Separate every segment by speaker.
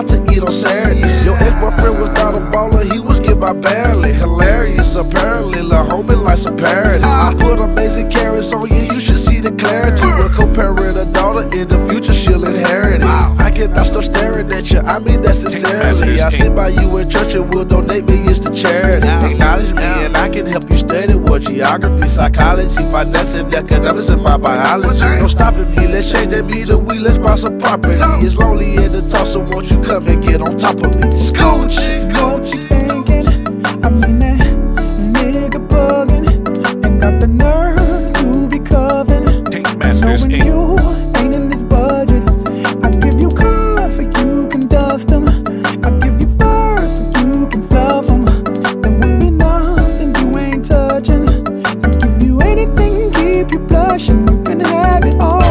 Speaker 1: out to eat on Saturdays. Your ex-boyfriend was not a baller, he was get by barely. Hilarious, apparently, lil' homie like some parody. I put amazing carrots on you, you should see the clarity. We're comparing a daughter, in the future she'll inherit it. I cannot stop staring at you, I mean that sincerely. I sit by you in church and will donate millions to charity. Acknowledge me and I can help you study what geography, psychology, finance, and economics in my biology. No stopping me, let's change that meter, let's buy some property. It's lonely in the talk, so won't you come and get on top of me? Scoochie, Scoochie.
Speaker 2: I mean that nigga bugging and got the nerve to be covering.
Speaker 3: Tankmasters
Speaker 2: Knowing you ain't in this budget. I give you cars so you can dust them. I give you furs so you can fluff them. Then when we nothing you ain't touching, I give you anything, keep you blushing. You can have it all.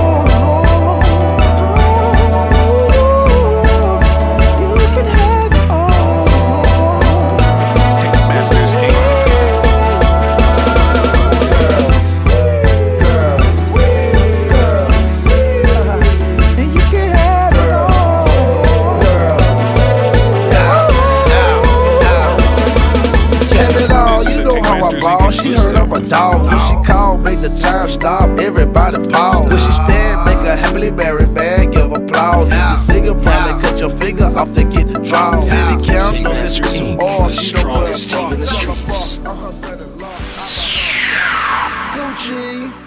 Speaker 1: She heard I'm a dog. When she called, make the time stop. Everybody pause. When she stand, make a happily married man give applause. If the singer probably cut your finger off to get the draw. City candles and some oil.